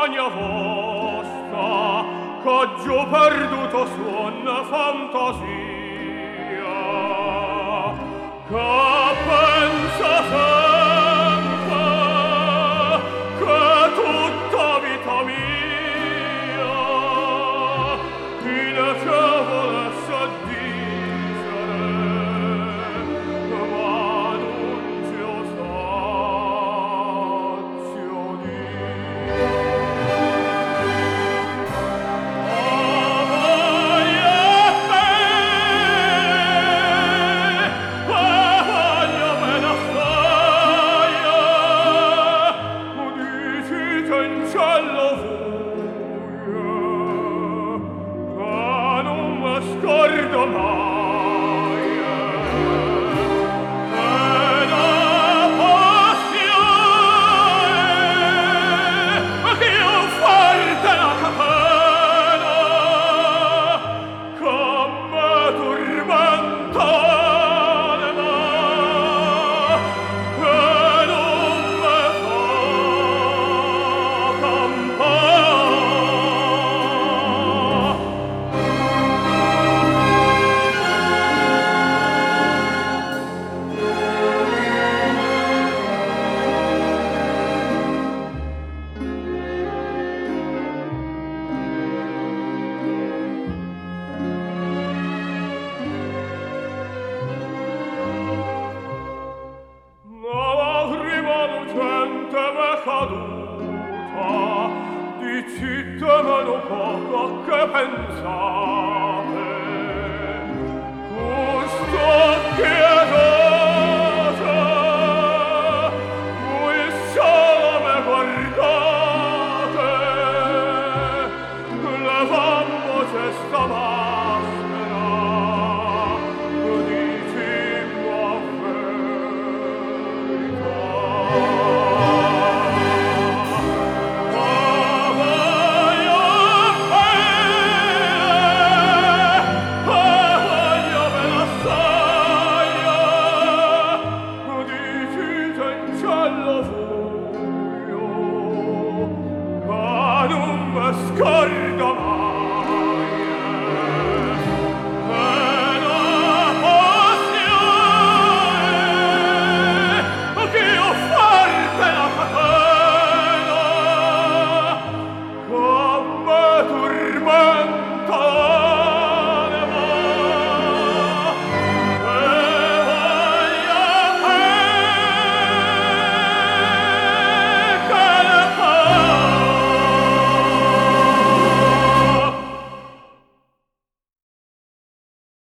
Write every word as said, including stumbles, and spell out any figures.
compagna vostra, che giù perduto suona fantasia, che pensa sempre che tutta vita mia in che volesse dicere, ma non ci ho sazio dire. Scordo mai e la passione che io forte la catena che me turbanta l'anima che non me fa campare. Caduta, di città meno poco che pensare.